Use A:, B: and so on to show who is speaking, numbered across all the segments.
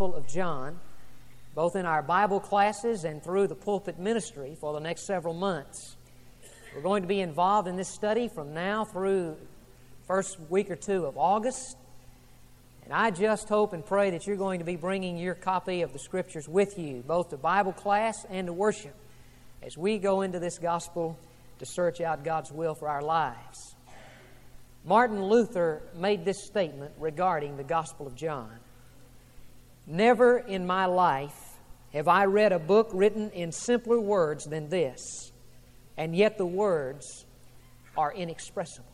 A: Gospel of John, both in our Bible classes and through the pulpit ministry for the next several months. We're going to be involved in this study from now through the first week or two of August. And I just hope and pray that you're going to be bringing your copy of the Scriptures with you, both to Bible class and to worship, as we go into this Gospel to search out God's will for our lives. Martin Luther made this statement regarding the Gospel of John. Never in my life have I read a book written in simpler words than this, and yet the words are inexpressible.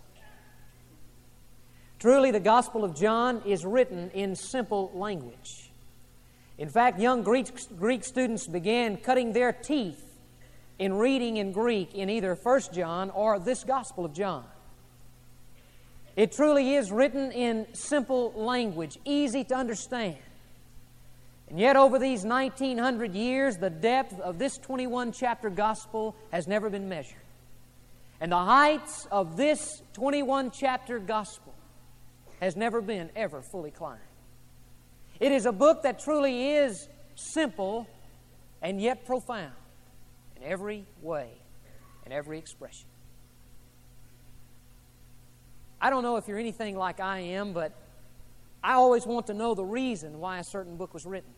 A: Truly, the Gospel of John is written in simple language. In fact, young Greek students began cutting their teeth in reading in Greek in either 1 John or this Gospel of John. It truly is written in simple language, easy to understand. And yet over these 1900 years, the depth of this 21-chapter Gospel has never been measured. And the heights of this 21-chapter Gospel has never been ever fully climbed. It is a book that truly is simple and yet profound in every way and every expression. I don't know if you're anything like I am, but I always want to know the reason why a certain book was written.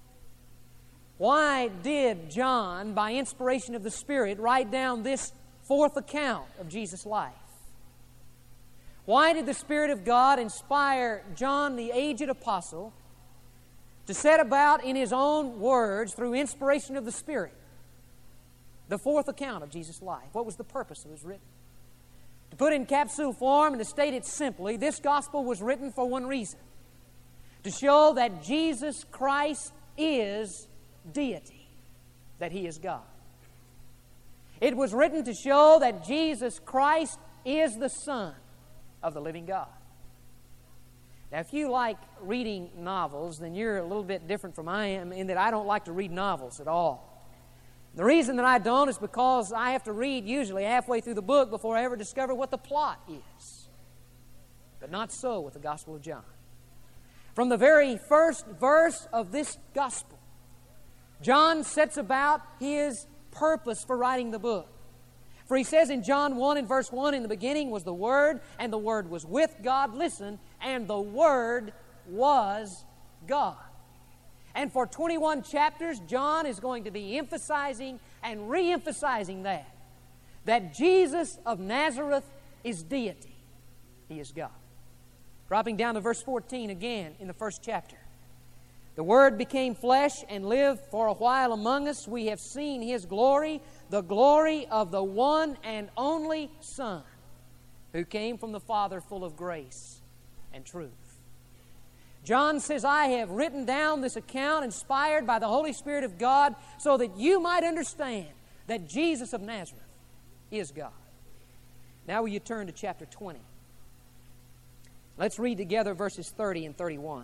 A: Why did John, by inspiration of the Spirit, write down this fourth account of Jesus' life? Why did the Spirit of God inspire John, the aged apostle, to set about in his own words, through inspiration of the Spirit, the fourth account of Jesus' life? What was the purpose of his written? To put in capsule form and to state it simply, this Gospel was written for one reason: to show that Jesus Christ is deity, that He is God. It was written to show that Jesus Christ is the Son of the living God. Now, if you like reading novels, then you're a little bit different from I am, in that I don't like to read novels at all. The reason that I don't is because I have to read usually halfway through the book before I ever discover what the plot is. But not so with the Gospel of John. From the very first verse of this Gospel, John sets about his purpose for writing the book. For he says in John 1 and verse 1, "In the beginning was the Word, and the Word was with God." Listen, "and the Word was God." And for 21 chapters, John is going to be emphasizing and re-emphasizing that Jesus of Nazareth is deity. He is God. Dropping down to verse 14 again in the first chapter. "The Word became flesh and lived for a while among us. We have seen His glory, the glory of the one and only Son, who came from the Father, full of grace and truth." John says, "I have written down this account inspired by the Holy Spirit of God so that you might understand that Jesus of Nazareth is God." Now will you turn to chapter 20. Let's read together verses 30 and 31.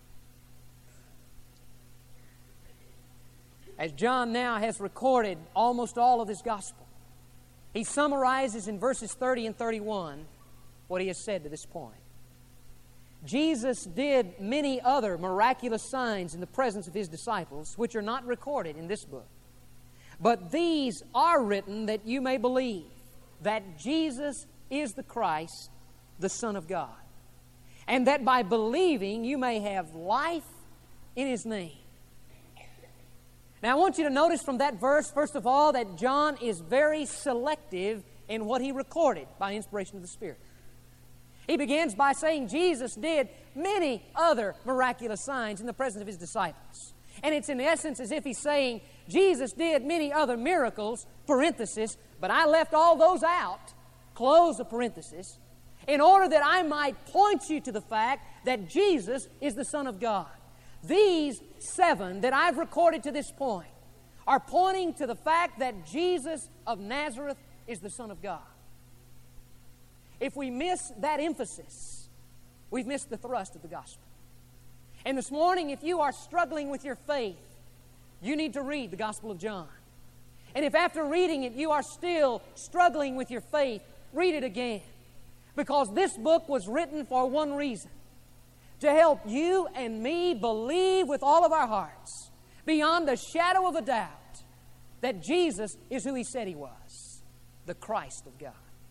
A: As John now has recorded almost all of his gospel, he summarizes in verses 30 and 31 what he has said to this point. Jesus did many other miraculous signs in the presence of His disciples, which are not recorded in this book. But these are written that you may believe that Jesus is the Christ, the Son of God, and that by believing you may have life in His name. Now I want you to notice from that verse, first of all, that John is very selective in what he recorded by inspiration of the Spirit. He begins by saying Jesus did many other miraculous signs in the presence of His disciples. And it's in essence as if he's saying Jesus did many other miracles, parenthesis, but I left all those out, close the parenthesis, in order that I might point you to the fact that Jesus is the Son of God. These 7 that I've recorded to this point are pointing to the fact that Jesus of Nazareth is the Son of God. If we miss that emphasis, we've missed the thrust of the gospel. And this morning, if you are struggling with your faith, you need to read the Gospel of John. And if after reading it you are still struggling with your faith, read it again. Because this book was written for one reason: to help you and me believe with all of our hearts, beyond the shadow of a doubt, that Jesus is who He said He was, the Christ of God.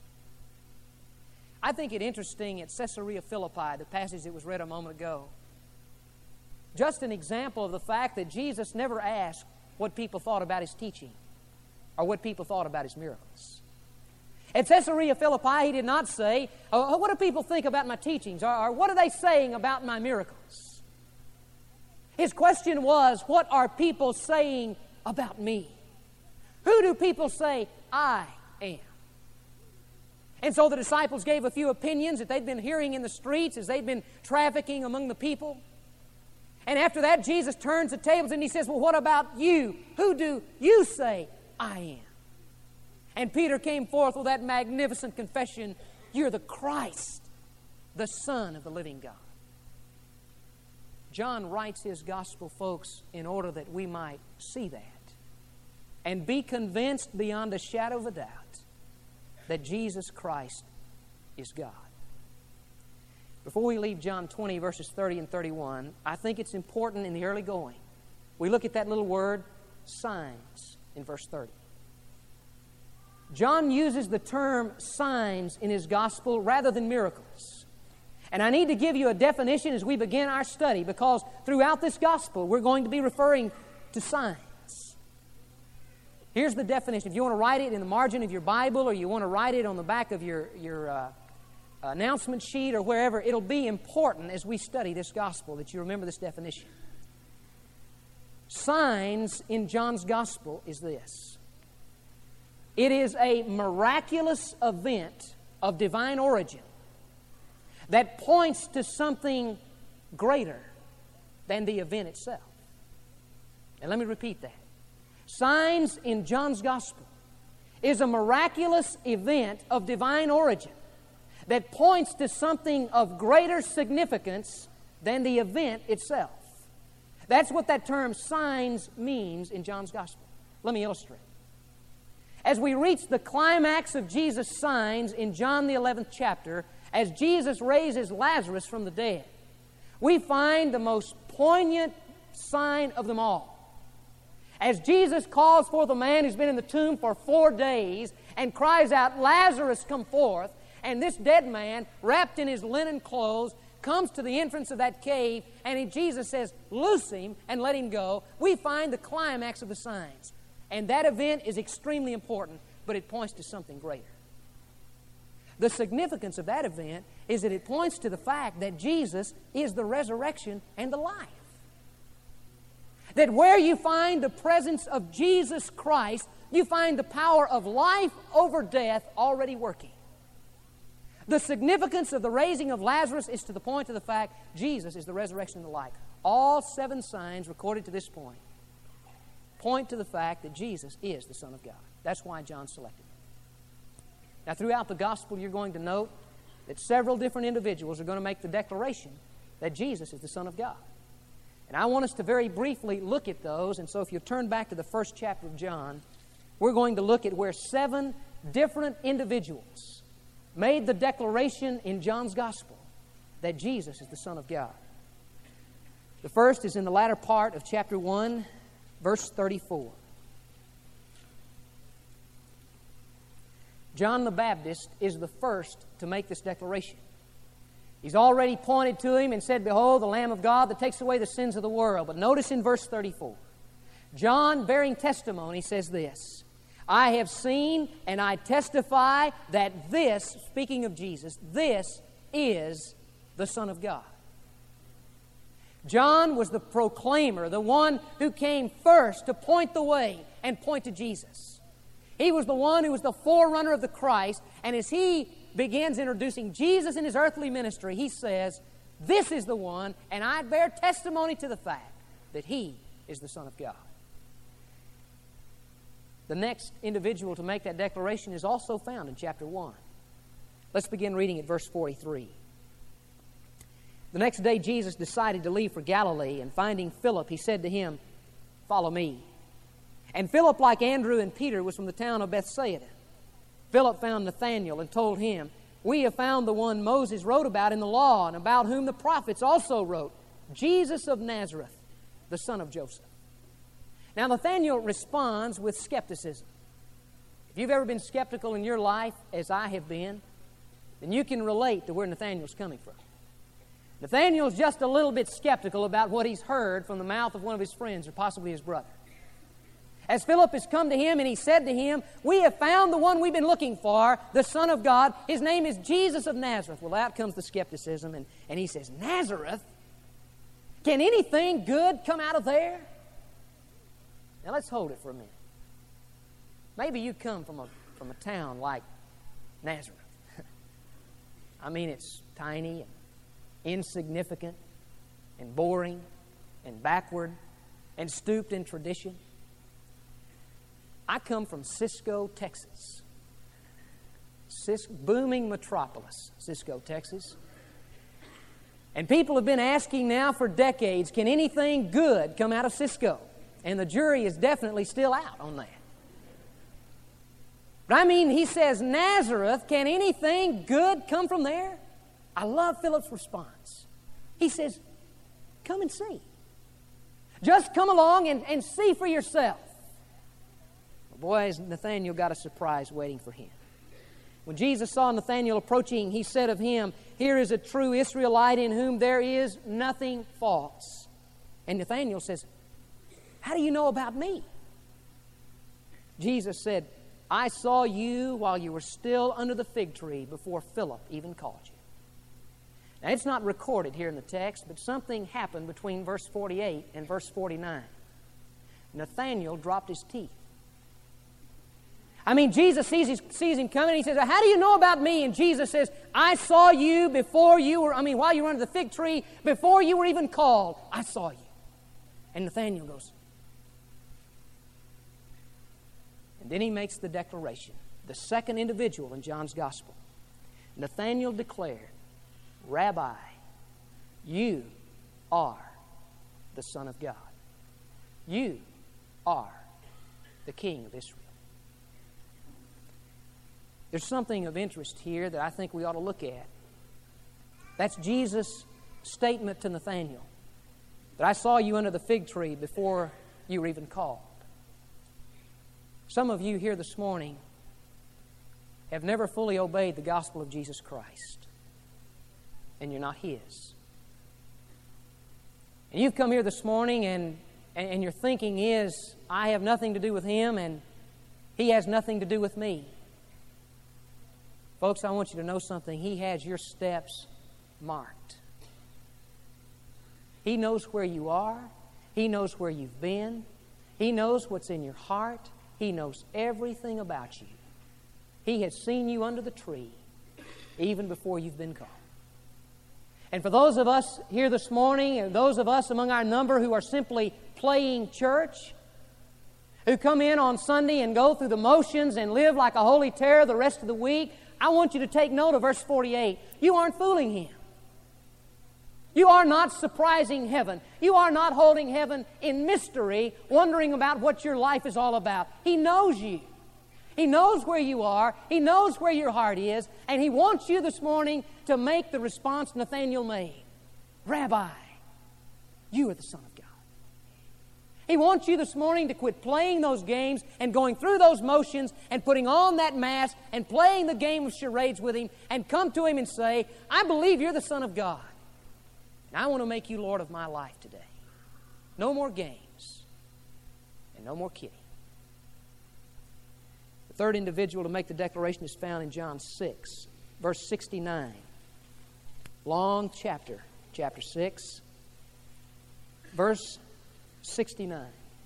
A: I think it interesting at Caesarea Philippi, the passage that was read a moment ago, just an example of the fact that Jesus never asked what people thought about His teaching or what people thought about His miracles. At Caesarea Philippi, He did not say, oh, what do people think about my teachings? Or what are they saying about my miracles? His question was, what are people saying about me? Who do people say I am? And so the disciples gave a few opinions that they'd been hearing in the streets as they'd been trafficking among the people. And after that, Jesus turns the tables and He says, well, what about you? Who do you say I am? And Peter came forth with that magnificent confession, you're the Christ, the Son of the living God. John writes his gospel, folks, in order that we might see that and be convinced beyond a shadow of a doubt that Jesus Christ is God. Before we leave John 20, verses 30 and 31, I think it's important in the early going, we look at that little word, signs, in verse 30. John uses the term signs in his gospel rather than miracles. And I need to give you a definition as we begin our study, because throughout this gospel we're going to be referring to signs. Here's the definition. If you want to write it in the margin of your Bible, or you want to write it on the back of your announcement sheet or wherever, it'll be important as we study this gospel that you remember this definition. Signs in John's gospel is this. It is a miraculous event of divine origin that points to something greater than the event itself. And let me repeat that. Signs in John's gospel is a miraculous event of divine origin that points to something of greater significance than the event itself. That's what that term signs means in John's gospel. Let me illustrate. As we reach the climax of Jesus' signs in John the 11th chapter, as Jesus raises Lazarus from the dead, we find the most poignant sign of them all. As Jesus calls forth a man who's been in the tomb for 4 days and cries out, Lazarus, come forth, and this dead man, wrapped in his linen clothes, comes to the entrance of that cave, and Jesus says, loose him and let him go, we find the climax of the signs. And that event is extremely important, but it points to something greater. The significance of that event is that it points to the fact that Jesus is the resurrection and the life. That where you find the presence of Jesus Christ, you find the power of life over death already working. The significance of the raising of Lazarus is to the point of the fact Jesus is the resurrection and the life. All 7 signs recorded to this point point to the fact that Jesus is the Son of God. That's why John selected him. Now, throughout the gospel, you're going to note that several different individuals are going to make the declaration that Jesus is the Son of God. And I want us to very briefly look at those. And so if you turn back to the first chapter of John, we're going to look at where 7 different individuals made the declaration in John's gospel that Jesus is the Son of God. The first is in the latter part of chapter 1, verse 34. John the Baptist is the first to make this declaration. He's already pointed to him and said, behold, the Lamb of God that takes away the sins of the world. But notice in verse 34, John, bearing testimony, says this, I have seen and I testify that this, speaking of Jesus, this is the Son of God. John was the proclaimer, the one who came first to point the way and point to Jesus. He was the one who was the forerunner of the Christ, and as he begins introducing Jesus in his earthly ministry, he says, this is the one, and I bear testimony to the fact that he is the Son of God. The next individual to make that declaration is also found in chapter 1. Let's begin reading at verse 43. The next day Jesus decided to leave for Galilee, and finding Philip, he said to him, follow me. And Philip, like Andrew and Peter, was from the town of Bethsaida. Philip found Nathanael and told him, we have found the one Moses wrote about in the law and about whom the prophets also wrote, Jesus of Nazareth, the son of Joseph. Now Nathanael responds with skepticism. If you've ever been skeptical in your life, as I have been, then you can relate to where Nathanael's coming from. Nathanael's just a little bit skeptical about what he's heard from the mouth of one of his friends or possibly his brother. As Philip has come to him and he said to him, we have found the one we've been looking for, the Son of God. His name is Jesus of Nazareth. Well, out comes the skepticism, and he says, Nazareth? Can anything good come out of there? Now let's hold it for a minute. Maybe you come from a town like Nazareth. I mean, it's tiny and insignificant and boring and backward and stooped in tradition. I come from Cisco, Texas. Booming metropolis, Cisco, Texas. And people have been asking now for decades, can anything good come out of Cisco? And the jury is definitely still out on that. But I mean, he says, Nazareth, can anything good come from there? I love Philip's response. He says, come and see. Just come along and see for yourself. Boy, Nathanael got a surprise waiting for him. When Jesus saw Nathanael approaching, he said of him, here is a true Israelite in whom there is nothing false. And Nathanael says, how do you know about me? Jesus said, I saw you while you were still under the fig tree before Philip even called you. Now, it's not recorded here in the text, but something happened between verse 48 and verse 49. Nathanael dropped his teeth. I mean, Jesus sees him coming, and he says, how do you know about me? And Jesus says, I saw you while you were under the fig tree, before you were even called, I saw you. And Nathanael goes. And then he makes the declaration, the second individual in John's Gospel. Nathanael declared, Rabbi, you are the Son of God. You are the King of Israel. There's something of interest here that I think we ought to look at. That's Jesus' statement to Nathanael, that I saw you under the fig tree before you were even called. Some of you here this morning have never fully obeyed the gospel of Jesus Christ, and you're not His. And you've come here this morning and your thinking is, I have nothing to do with Him and He has nothing to do with me. Folks, I want you to know something. He has your steps marked. He knows where you are. He knows where you've been. He knows what's in your heart. He knows everything about you. He has seen you under the tree even before you've been called. And for those of us here this morning, and those of us among our number who are simply playing church, who come in on Sunday and go through the motions and live like a holy terror the rest of the week, I want you to take note of verse 48. You aren't fooling Him. You are not surprising heaven. You are not holding heaven in mystery, wondering about what your life is all about. He knows you. He knows where you are. He knows where your heart is. And He wants you this morning to make the response Nathanael made. Rabbi, you are the Son of God. He wants you this morning to quit playing those games and going through those motions and putting on that mask and playing the game of charades with Him and come to Him and say, I believe you're the Son of God. And I want to make you Lord of my life today. No more games and no more kidding. The third individual to make the declaration is found in John 6, verse 69. Long chapter, chapter 6, verse 69.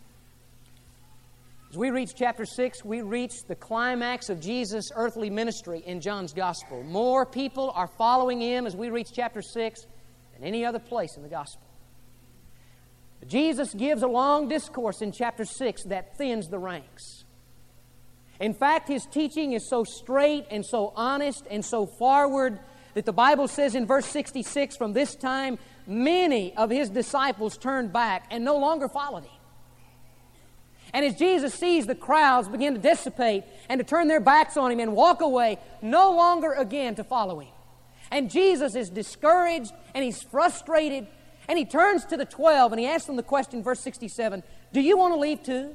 A: As we reach chapter 6, we reach the climax of Jesus' earthly ministry in John's Gospel. More people are following Him as we reach chapter 6 than any other place in the Gospel. But Jesus gives a long discourse in chapter 6 that thins the ranks. In fact, His teaching is so straight and so honest and so forward that the Bible says in verse 66, from this time, many of His disciples turned back and no longer followed Him. And as Jesus sees the crowds begin to dissipate and to turn their backs on Him and walk away, no longer again to follow Him. And Jesus is discouraged and He's frustrated, and He turns to the 12 and He asks them the question, verse 67, do you want to leave too?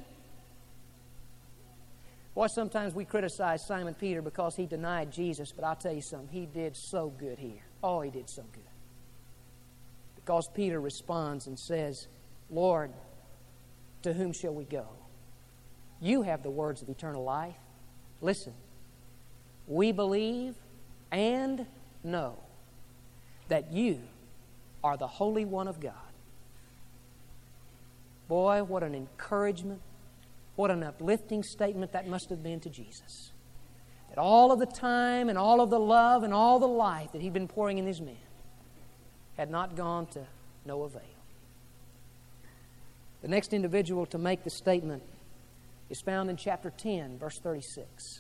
A: Boy, sometimes we criticize Simon Peter because he denied Jesus, but I'll tell you something, he did so good here. Oh, he did so good. Because Peter responds and says, Lord, to whom shall we go? You have the words of eternal life. Listen, we believe and know that you are the Holy One of God. Boy, what an encouragement, what an uplifting statement that must have been to Jesus. That all of the time and all of the love and all the life that He'd been pouring in these men had not gone to no avail. The next individual to make the statement is found in chapter 10, verse 36.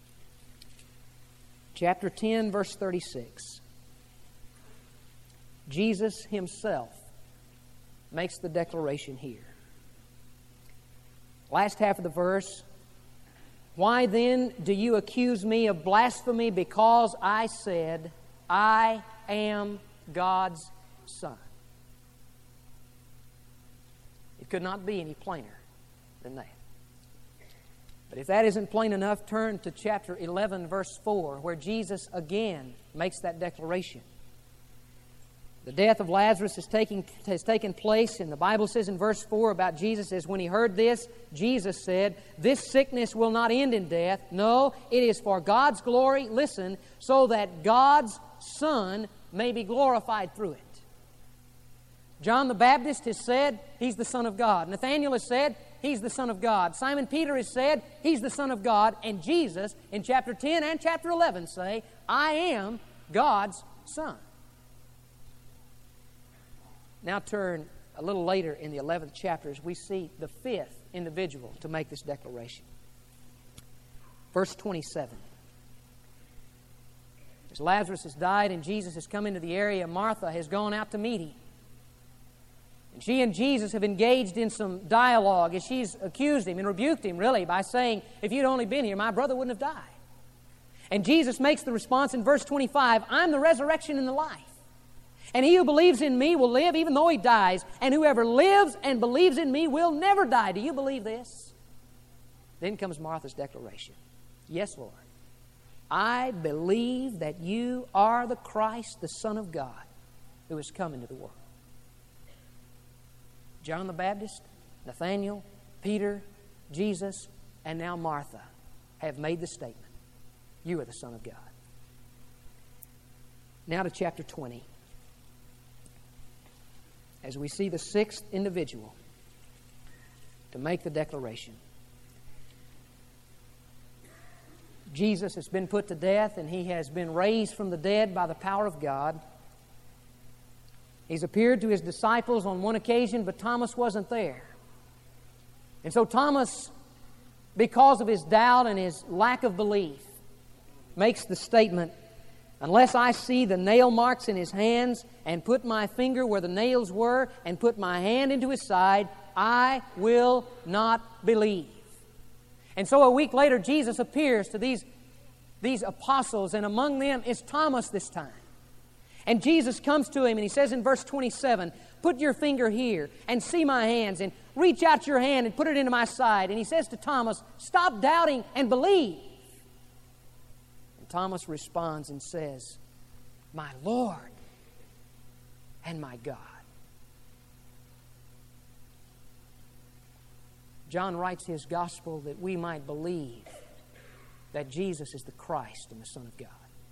A: Chapter 10, verse 36. Jesus Himself makes the declaration here. Last half of the verse. Why then do you accuse me of blasphemy because I said, I am God's Son? It could not be any plainer than that. But if that isn't plain enough, turn to chapter 11, verse 4, where Jesus again makes that declaration. The death of Lazarus has taken place, and the Bible says in verse 4 about Jesus, says, when He heard this, Jesus said, this sickness will not end in death. No, it is for God's glory, listen, so that God's Son may be glorified through it. John the Baptist has said, He's the Son of God. Nathanael has said, He's the Son of God. Simon Peter has said, He's the Son of God. And Jesus, in chapter 10 and chapter 11, say, I am God's Son. Now turn a little later in the 11th chapter as we see the fifth individual to make this declaration. Verse 27. As Lazarus has died and Jesus has come into the area, Martha has gone out to meet Him. And she and Jesus have engaged in some dialogue as she's accused Him and rebuked Him, really, by saying, if you'd only been here, my brother wouldn't have died. And Jesus makes the response in verse 25, I'm the resurrection and the life. And he who believes in me will live even though he dies, and whoever lives and believes in me will never die. Do you believe this? Then comes Martha's declaration. Yes, Lord. I believe that you are the Christ, the Son of God, who has come into the world. John the Baptist, Nathanael, Peter, Jesus, and now Martha have made the statement. You are the Son of God. Now to chapter 20. As we see the sixth individual to make the declaration. Jesus has been put to death and He has been raised from the dead by the power of God. He's appeared to His disciples on one occasion, but Thomas wasn't there. And so Thomas, because of his doubt and his lack of belief, makes the statement, unless I see the nail marks in His hands and put my finger where the nails were and put my hand into His side, I will not believe. And so a week later, Jesus appears to these apostles, and among them is Thomas this time. And Jesus comes to him and He says in verse 27, put your finger here and see my hands, and reach out your hand and put it into my side. And He says to Thomas, stop doubting and believe. Thomas responds and says, my Lord and my God. John writes his gospel that we might believe that Jesus is the Christ and the Son of God.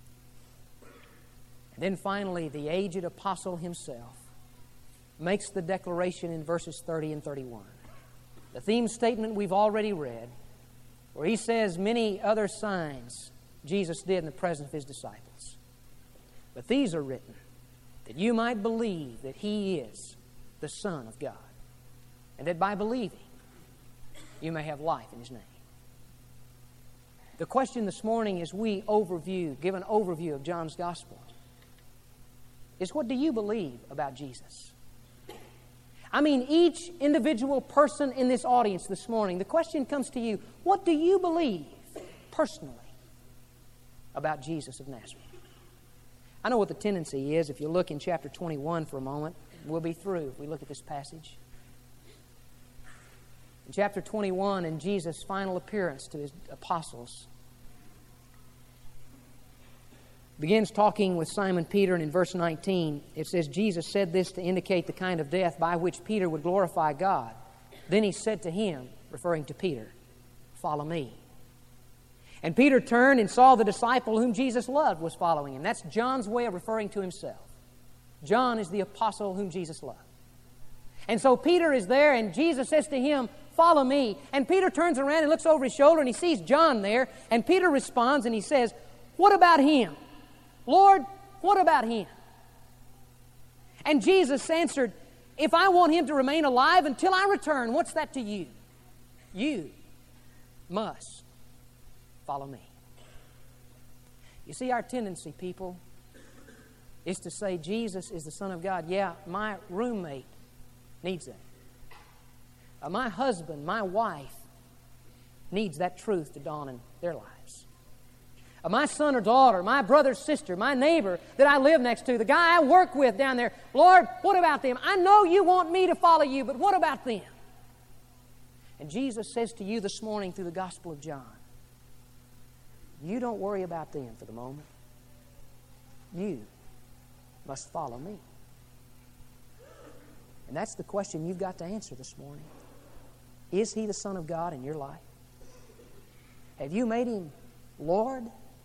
A: And then finally, the aged apostle himself makes the declaration in verses 30 and 31. The theme statement we've already read, where he says many other signs Jesus did in the presence of His disciples. But these are written that you might believe that He is the Son of God, and that by believing you may have life in His name. The question this morning as we give an overview of John's Gospel is, what do you believe about Jesus? I mean, each individual person in this audience this morning, the question comes to you, what do you believe personally about Jesus of Nazareth? I know what the tendency is. If you look in chapter 21 for a moment, we'll be through if we look at this passage. In chapter 21, in Jesus' final appearance to His apostles, begins talking with Simon Peter, and in verse 19, it says, Jesus said this to indicate the kind of death by which Peter would glorify God. Then He said to him, referring to Peter, "Follow me." And Peter turned and saw the disciple whom Jesus loved was following him. That's John's way of referring to himself. John is the apostle whom Jesus loved. And so Peter is there, and Jesus says to him, "Follow me." And Peter turns around and looks over his shoulder, and he sees John there. And Peter responds, and he says, "What about him? Lord, what about him?" And Jesus answered, "If I want him to remain alive until I return, what's that to you? You must follow me." You see, our tendency, people, is to say Jesus is the Son of God. Yeah, my roommate needs that. My husband, my wife needs that truth to dawn in their lives. My son or daughter, my brother, sister, my neighbor that I live next to, the guy I work with down there, Lord, what about them? I know you want me to follow you, but what about them? And Jesus says to you this morning through the Gospel of John, you don't worry about them for the moment. You must follow me. And that's the question you've got to answer this morning. Is He the Son of God in your life? Have you made Him Lord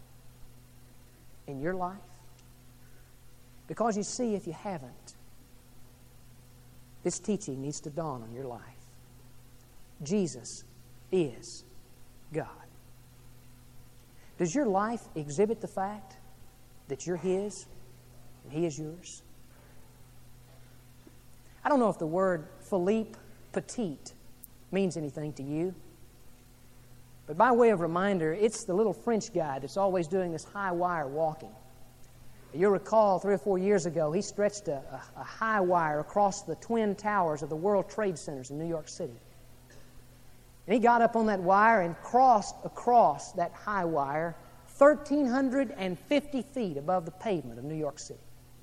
A: in your life? Because you see, if you haven't, this teaching needs to dawn on your life. Jesus is God. Does your life exhibit the fact that you're His and He is yours? I don't know if the word Philippe Petit means anything to you, but by way of reminder, it's the little French guy that's always doing this high wire walking. You'll recall 3 or 4 years ago, he stretched a high wire across the twin towers of the World Trade Centers in New York City. And he got up on that wire and crossed across that high wire 1,350 feet above the pavement of New York City.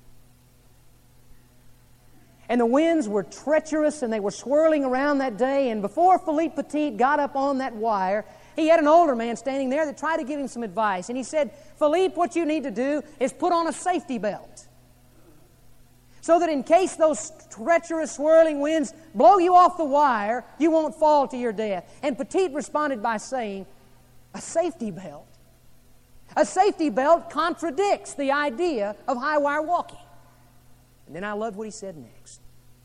A: And the winds were treacherous and they were swirling around that day. And before Philippe Petit got up on that wire, he had an older man standing there that tried to give him some advice. And he said, "Philippe, what you need to do is put on a safety belt, so that in case those treacherous swirling winds blow you off the wire, you won't fall to your death." And Petit responded by saying, "A safety belt? A safety belt contradicts the idea of high wire walking." And then I loved what he said next.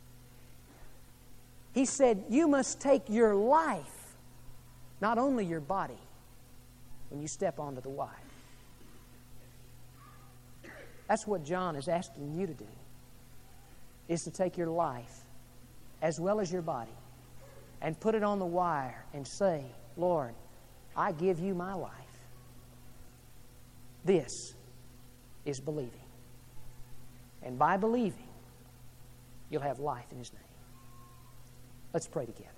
A: He said, "You must take your life, not only your body, when you step onto the wire." That's what John is asking you to do, is to take your life as well as your body and put it on the wire and say, "Lord, I give you my life." This is believing. And by believing, you'll have life in His name. Let's pray together.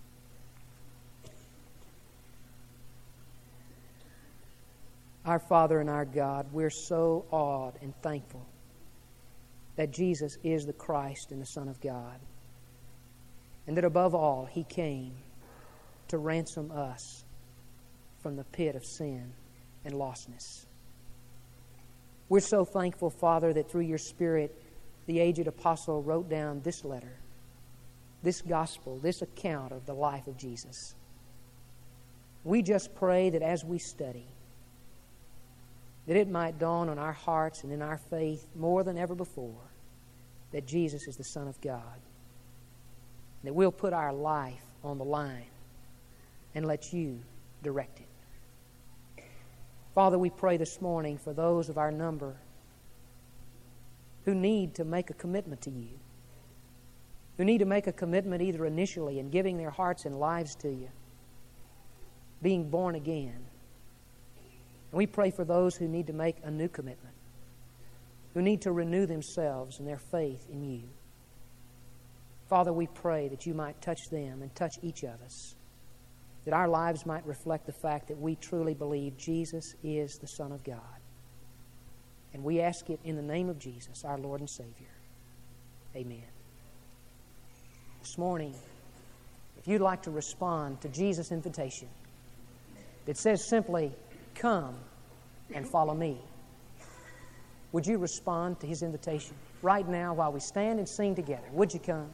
A: Our Father and our God, we're so awed and thankful that Jesus is the Christ and the Son of God, and that above all, He came to ransom us from the pit of sin and lostness. We're so thankful, Father, that through Your Spirit, the aged apostle wrote down this letter, this gospel, this account of the life of Jesus. We just pray that as we study, that it might dawn on our hearts and in our faith more than ever before that Jesus is the Son of God. That we'll put our life on the line and let You direct it. Father, we pray this morning for those of our number who need to make a commitment to You, who need to make a commitment either initially in giving their hearts and lives to You, being born again. And we pray for those who need to make a new commitment, who need to renew themselves in their faith in You. Father, we pray that You might touch them and touch each of us, that our lives might reflect the fact that we truly believe Jesus is the Son of God. And we ask it in the name of Jesus, our Lord and Savior. Amen. This morning, if you'd like to respond to Jesus' invitation, it says simply, "Come and follow me." Would you respond to His invitation right now while we stand and sing together? Would you come?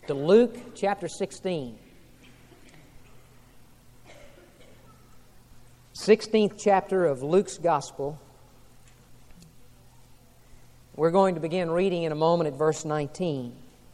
A: to Luke chapter 16. 16th chapter of Luke's Gospel. We're going to begin reading in a moment at verse 19.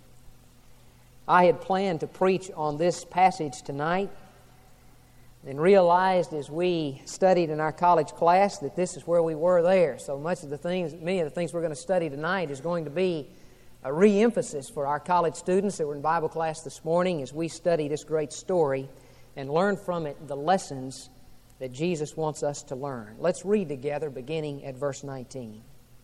A: I had planned to preach on this passage tonight and realized as we studied in our college class that this is where we were there. So many of the things we're going to study tonight is going to be a re-emphasis for our college students that were in Bible class this morning as we study this great story and learn from it the lessons that Jesus wants us to learn. Let's read together beginning at verse 19.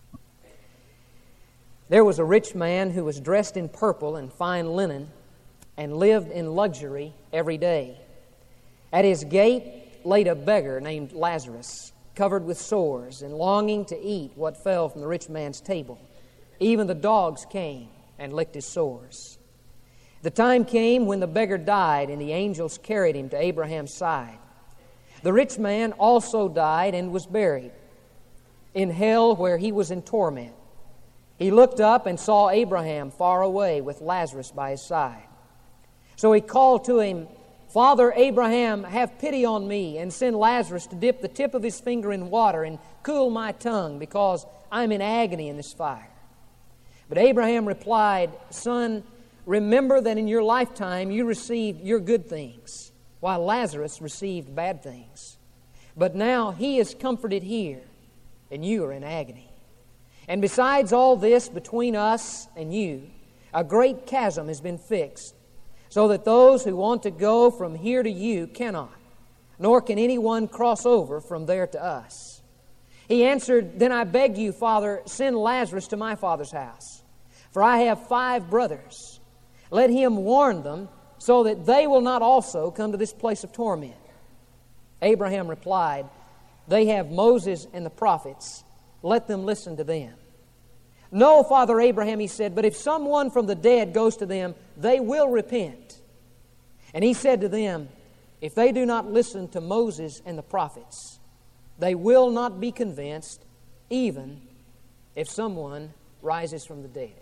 A: There was a rich man who was dressed in purple and fine linen and lived in luxury every day. At his gate laid a beggar named Lazarus, covered with sores and longing to eat what fell from the rich man's table. Even the dogs came and licked his sores. The time came when the beggar died, and the angels carried him to Abraham's side. The rich man also died and was buried in hell, where he was in torment. He looked up and saw Abraham far away with Lazarus by his side. So he called to him, "Father Abraham, have pity on me, and send Lazarus to dip the tip of his finger in water and cool my tongue, because I'm in agony in this fire." But Abraham replied, "Son, remember that in your lifetime you received your good things, while Lazarus received bad things. But now he is comforted here, and you are in agony. And besides all this, between us and you, a great chasm has been fixed, so that those who want to go from here to you cannot, nor can anyone cross over from there to us." He answered, "Then I beg you, Father, send Lazarus to my father's house, for I have 5 brothers. Let him warn them, so that they will not also come to this place of torment." Abraham replied, "They have Moses and the prophets. Let them listen to them." "No, Father Abraham," he said, "but if someone from the dead goes to them, they will repent." And he said to them, "If they do not listen to Moses and the prophets, they will not be convinced, even if someone rises from the dead."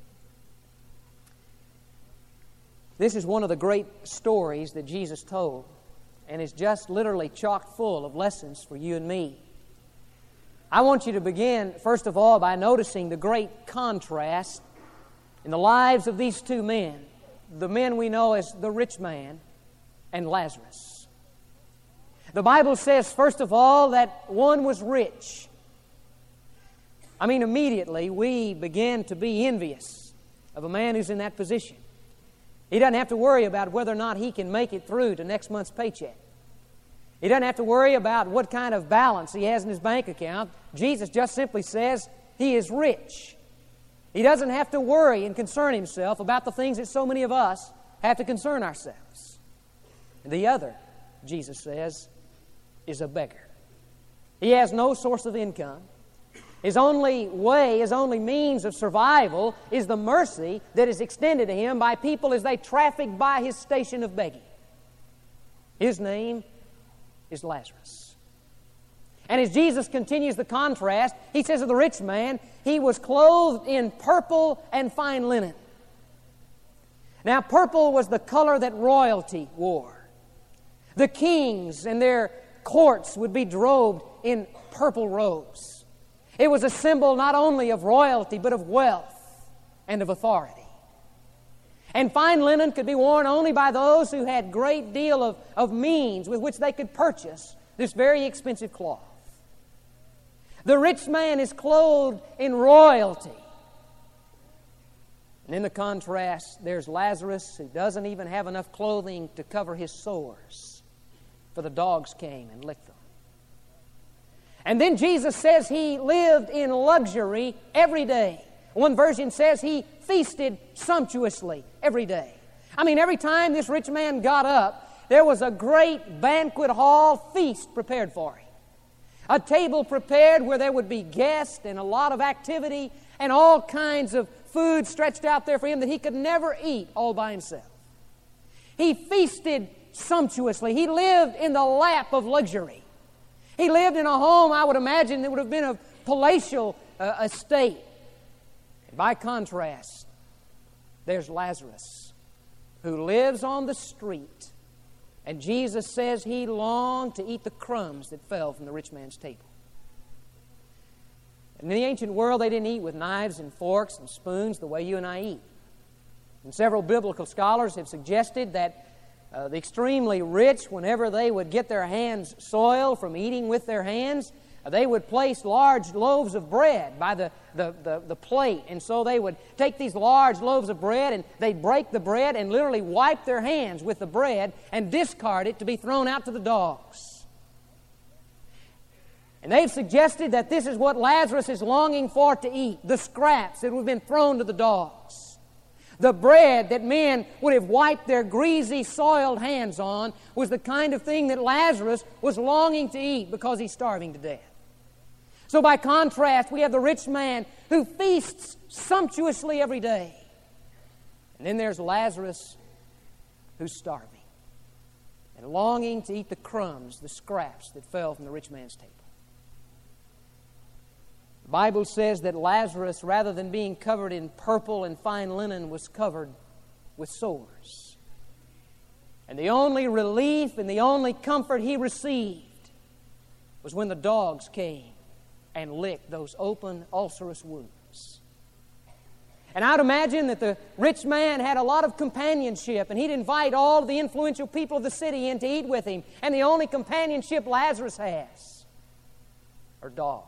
A: This is one of the great stories that Jesus told, and is just literally chock full of lessons for you and me. I want you to begin, first of all, by noticing the great contrast in the lives of these two men, the men we know as the rich man and Lazarus. The Bible says, first of all, that one was rich. Immediately we begin to be envious of a man who's in that position. He doesn't have to worry about whether or not he can make it through to next month's paycheck. He doesn't have to worry about what kind of balance he has in his bank account. Jesus just simply says he is rich. He doesn't have to worry and concern himself about the things that so many of us have to concern ourselves. The other, Jesus says, is a beggar. He has no source of income. His only way, his only means of survival is the mercy that is extended to him by people as they traffic by his station of begging. His name is Lazarus. And as Jesus continues the contrast, he says of the rich man, he was clothed in purple and fine linen. Now, purple was the color that royalty wore. The kings and their courts would be robed in purple robes. It was a symbol not only of royalty, but of wealth and of authority. And fine linen could be worn only by those who had a great deal of means with which they could purchase this very expensive cloth. The rich man is clothed in royalty. And in the contrast, there's Lazarus, who doesn't even have enough clothing to cover his sores, for the dogs came and licked them. And then Jesus says he lived in luxury every day. One version says he feasted sumptuously every day. Every time this rich man got up, there was a great banquet hall feast prepared for him. A table prepared where there would be guests and a lot of activity and all kinds of food stretched out there for him that he could never eat all by himself. He feasted sumptuously. He lived in the lap of luxury. He lived in a home, I would imagine, that would have been a palatial estate. And by contrast, there's Lazarus, who lives on the street. And Jesus says he longed to eat the crumbs that fell from the rich man's table. In the ancient world, they didn't eat with knives and forks and spoons the way you and I eat. And several biblical scholars have suggested that the extremely rich, whenever they would get their hands soiled from eating with their hands, they would place large loaves of bread by the plate. And so they would take these large loaves of bread and they'd break the bread and literally wipe their hands with the bread and discard it to be thrown out to the dogs. And they've suggested that this is what Lazarus is longing for to eat, the scraps that would have been thrown to the dogs. The bread that men would have wiped their greasy, soiled hands on was the kind of thing that Lazarus was longing to eat because he's starving to death. So by contrast, we have the rich man who feasts sumptuously every day. And then there's Lazarus who's starving and longing to eat the crumbs, the scraps that fell from the rich man's table. The Bible says that Lazarus, rather than being covered in purple and fine linen, was covered with sores. And the only relief and the only comfort he received was when the dogs came and licked those open, ulcerous wounds. And I'd imagine that the rich man had a lot of companionship, and he'd invite all the influential people of the city in to eat with him. And the only companionship Lazarus has are dogs.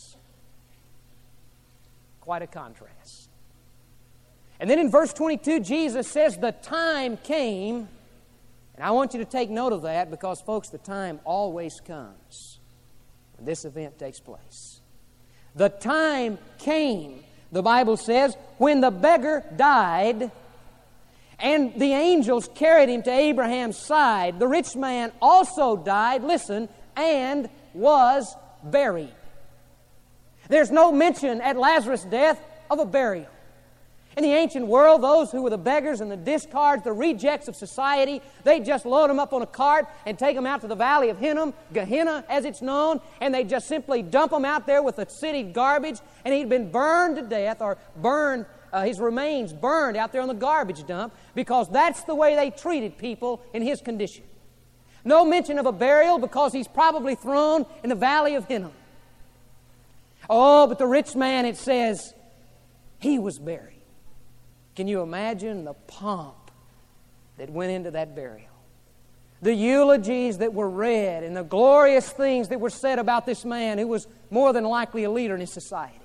A: Quite a contrast. And then in verse 22, Jesus says, the time came, and I want you to take note of that because, folks, the time always comes when this event takes place. The time came, the Bible says, when the beggar died and the angels carried him to Abraham's side. The rich man also died, listen, and was buried. There's no mention at Lazarus' death of a burial. In the ancient world, those who were the beggars and the discards, the rejects of society, they'd just load them up on a cart and take them out to the valley of Hinnom, Gehenna as it's known, and they'd just simply dump them out there with the city garbage, and he'd been burned to death or burned, his remains burned out there on the garbage dump because that's the way they treated people in his condition. No mention of a burial because he's probably thrown in the valley of Hinnom. Oh, but the rich man, it says, he was buried. Can you imagine the pomp that went into that burial? The eulogies that were read and the glorious things that were said about this man who was more than likely a leader in his society.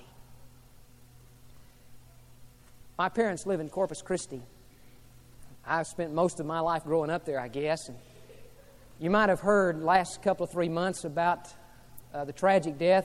A: My parents live in Corpus Christi. I've spent most of my life growing up there, I guess. And you might have heard last couple of 3 months about the tragic death